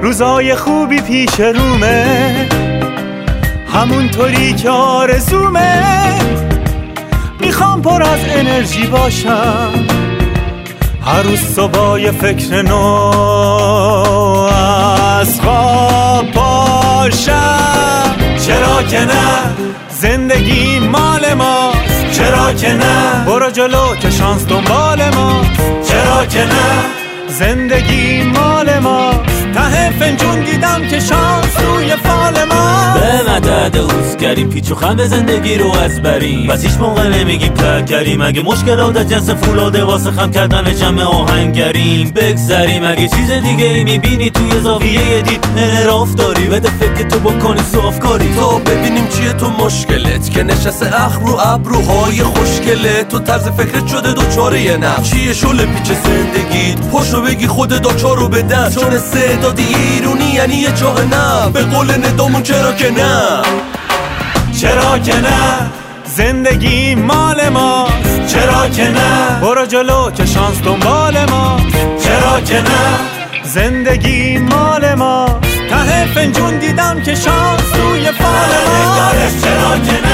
روزای خوبی پیش رومه، همونطوری که آرزومه. میخوام پر از انرژی باشم، هر روز صبح فکر نو از خواب پاشم. چرا که نه، زندگی مال ماست. چرا که نه، برو جلو که شانس دنبال ماست. چرا که نه، زندگی مال ماست. ته فنجون دیدم که شانس روی فال ماست. به مدد اوزگریم، پیچ و خم زندگی رو از بریم. بس هیچ موقع نمیگیم ترک کریم. اگه مشکلات از جنس فولاده واسه خم کردن جمع آهنگریم. بگذریم اگه چیز دیگه ای میبینی توی زاویه دید انحراف داری. بده فکر تو بکنی صافکاری تو ببینیم چیه تو مشکلت که نشسته اخ رو ابروهای خوشگله. تو طرز فکرت شده دوچاره یه نفس. چیه شل پیچ زندگیت، پاشو بگی خود داچارو به دست. چون استعدادی ایرونی یعنی یه چاه نه. به قول ندامون چرا که نه. چرا که نه، زندگی مال ماست. چرا که نه، برو جلو که شانس دنبال ماست. چرا که نه، زندگی مال ماست. ته فنجون دیدم که شانس روی فال ماست. چرا که نه